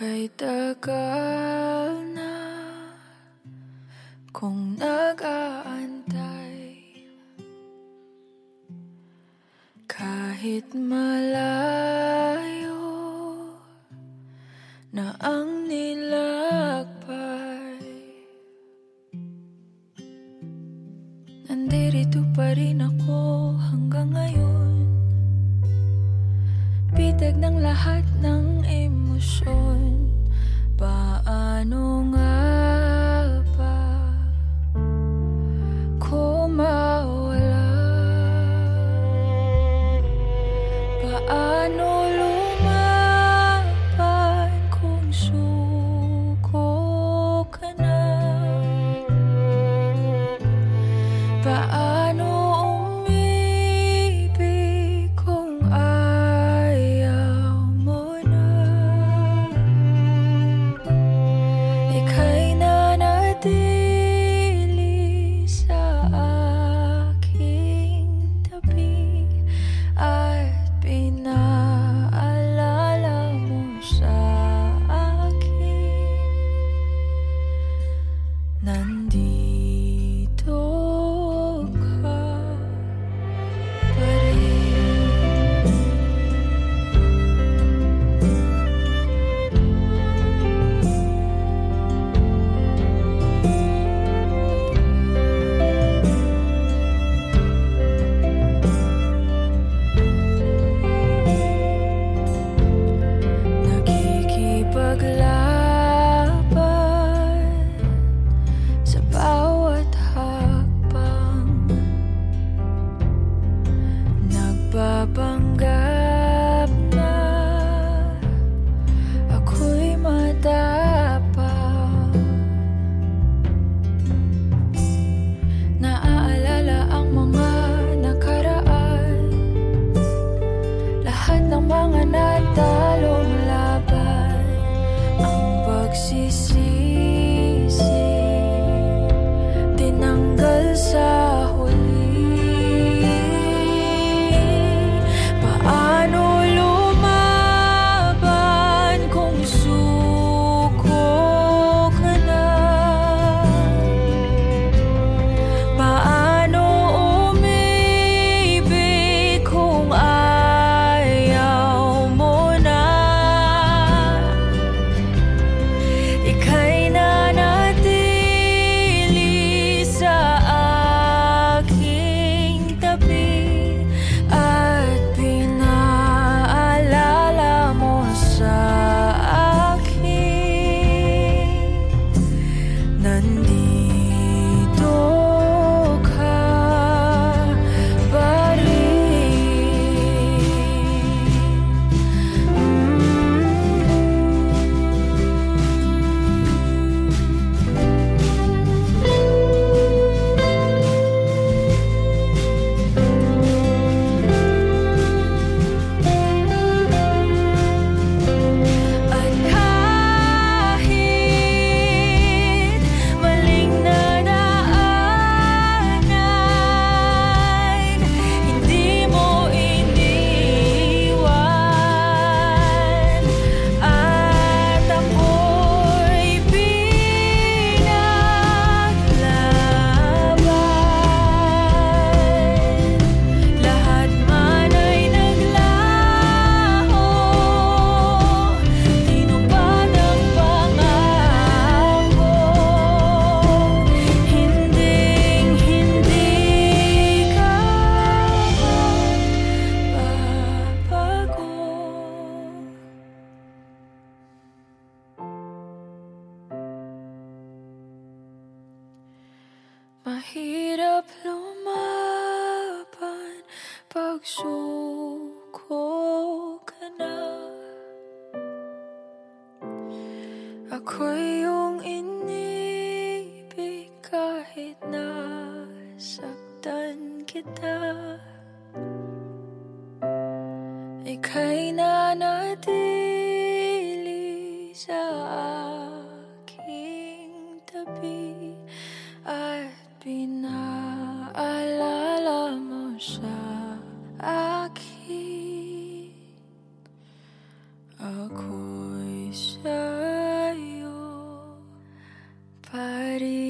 Kay tagal na kung nag-aantay, kahit malayo na ang nilakbay, nandirito pa rin ako hanggang ngayon. Bitag ng lahat ng emosyon, paano nga ba ko mawala? Paano lumaban kung suko ka na? Paano umibig kung ayaw mo na? Ika'y nanatili sa aking tabi at pinaalala mo sa akin, nandito ka pa rin. Nakikipaglaban sa bawat hakbang, nagpapanggap na ako'y matapang. Naaalala ang mga nakaraan, lahat ng mga natalong laban, ang pagsisisi tinanggal sa huli. Paano lumaban kung suko ka na? Paano umibig kung ayaw mo na? Ika'y nanatili sa aking tabi at pinaalala mo sa akin, nandito ka pa rin. At kahit maling nadaanan, hindi mo iniwan at ako'y pinaglaban. Lahat man ay naglaho, tinupad ang pangako, hinding-hindi ka magbabago. Mahirap lumaban pag suko ka na. Ako'y iyong inibig kahit nasaktan kita. Ika'y nanatili sa aking tabi at pinaalala mo sa akin, ako'y sa party.